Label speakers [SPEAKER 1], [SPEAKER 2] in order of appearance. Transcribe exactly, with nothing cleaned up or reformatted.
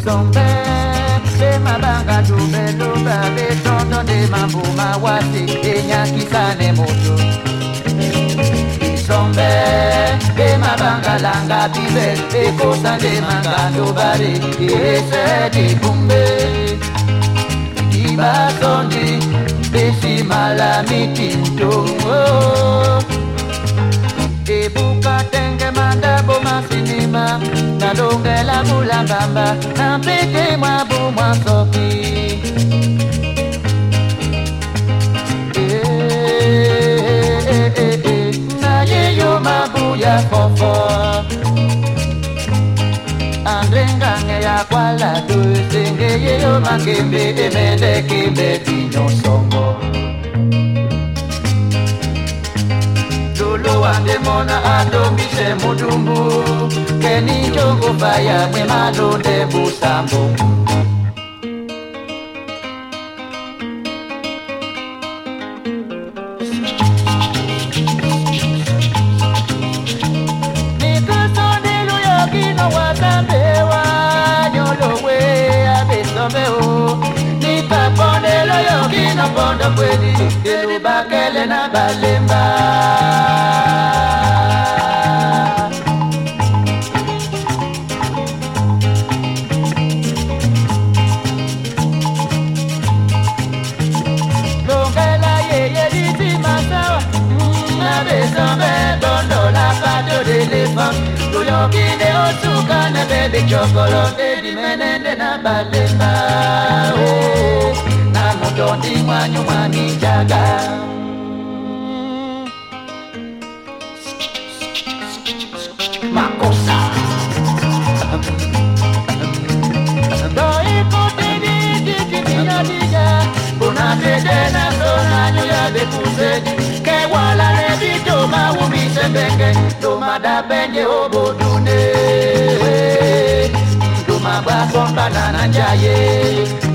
[SPEAKER 1] Sombe de mabanga dube luba de sondo de mambu mawasi de nyakisane moto. Sombe de mabanga langa bibe de kosa de manga dobare ese de kumbe. Iba sondi de si malamiti ndo. Ebuka tenge manda boma sinima na longe la mula bamba na pete mwa bu mwa soki eh eh eh eh na ye yo mabu ya fofo andrenga nge ya kwala do senge ye yo makembe emende kimbe tinyo songo Lolo ande mona ando mise mudumbu Keni jongo faya mwe malonde busambo Nika sonde luyo kino wasambewa Nyolo we abesombe o Nika ponde luyo kino pondo kweli Kelu bakele na balemba Kine osuka na baby chocolate di menende na balemba oh na motondi mwanyu mwani jaga makosa doi kote di di di di di ya una tete na sona nyoya bekuzeni ke wala ne bito mawumi sebenge do madabenye obodune do mabasomba na njaye